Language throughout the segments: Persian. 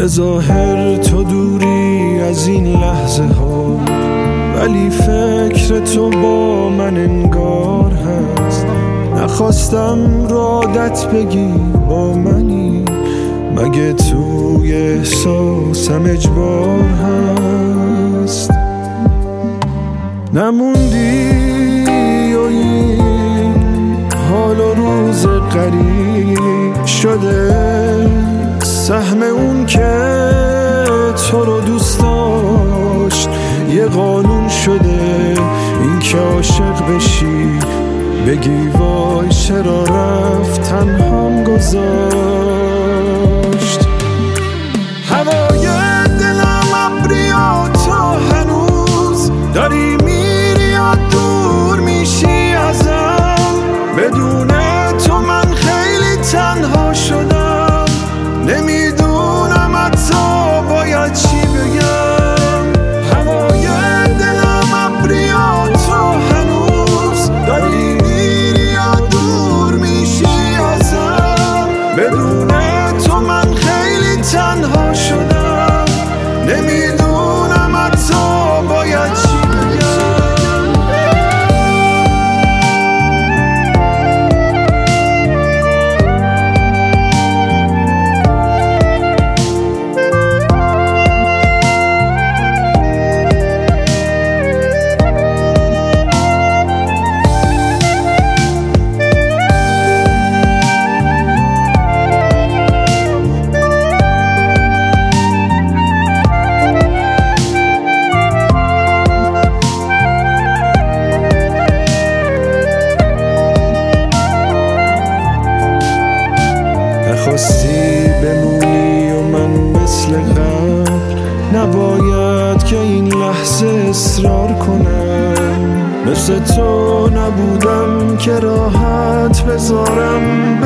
به ظاهر تو دوری از این لحظه ها، ولی فکر تو با من انگار هست. نخواستم رادت بگی با منی، مگه توی احساسم اجبار هست؟ نموندی و این حال و روز غریب شده، سهم اون که تو رو دوست داشت یه قانون شده. این که عاشق بشی بگی وای چرا رفت تنهام گذاشت. هوای دلم ابری و تو هنوز داری میری یا دور میشی ازم. بدون تو من خیلی تنها شدم، نمیدونم حتی باید چی بگم. هوای دلم ابری و تو هنوز داری میری یا دور میشی ازم. بدون تو من خیلی تنها شدم، نمیدونم حتی باید چی بگم. خواستی بمونی و من مثل قبل نباید که این لحظه اصرار کنم. مثل تو نبودم که راحت بذارم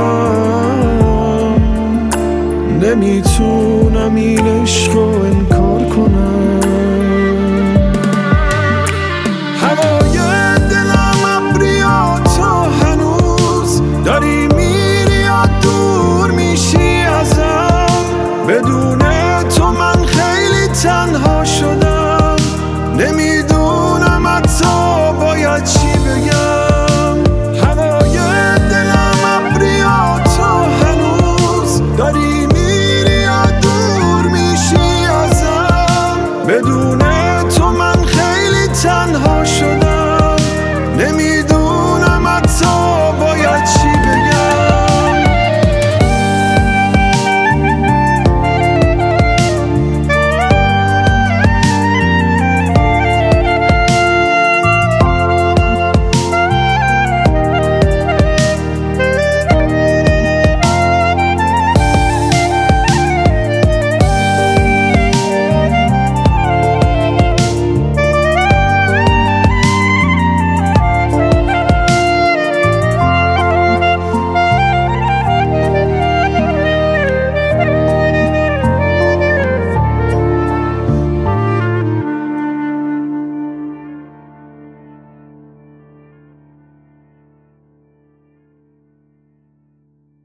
برم. نمیتونم این عشق رو انکار